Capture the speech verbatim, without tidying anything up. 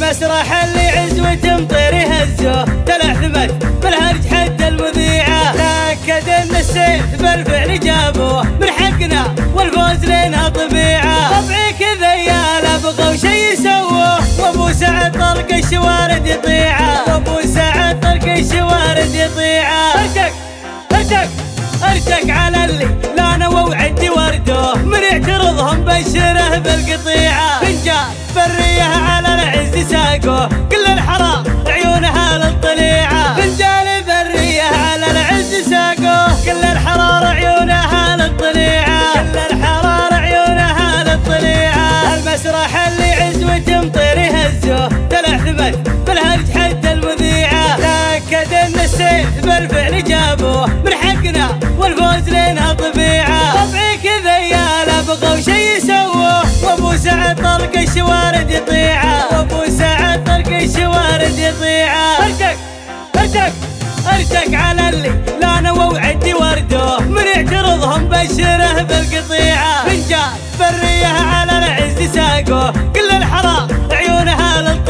المسرح اللي عزوة مطير يهزه تلعثمت بالهرج حتى المذيعة، تأكد ان السيف بالفعل جابوه من حقنا والفوز لنا طبيعة. طبعي كذا يا لا بغوا شي يسووه وابو سعد طرق الشوارد يطيعه، وابو سعد طرق الشوارد يطيعه. ارتك ارتك ارتك على اللي لا نوى وعدي ورده من يعترضهم بشره بالقطيعة. فنجان بريه على العز ساقه كل الحرام عيونها للطليعة، فنجان بريه على العز ساقه كل الحرار عيونها للطليعة، كل الحرار عيونها للطليعة. المسرح اللي عزوة مطير يهزه تلعثمت بالهرج حتى المذيعة، تأكد ان السيف بالفعل جابوه من حقنا والفوز لنا طبيعة. طبعي كذا يا لا بغوا شي يسووه وابو سعد طرق الشوارد يطيعه، وابو سعد طرق الشوارد يطيعه. ارتك ارتك ارتك على اللي لا نوى وعدي ورده من يعترضهم بشره بالقطيعة، فنجان بريه على العز ساقه كل الحرام عيونها للطيعة.